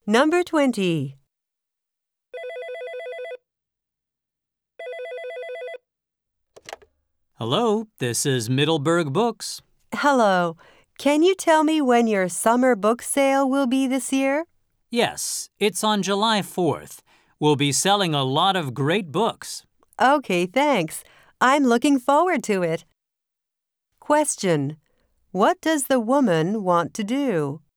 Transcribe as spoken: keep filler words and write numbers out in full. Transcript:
Number twenty. Hello, this is Middleburg Books. Hello. Can you tell me when your summer book sale will be this year? Yes, it's on July fourth. We'll be selling a lot of great books. Okay, thanks. I'm looking forward to it. Question. What does the woman want to do?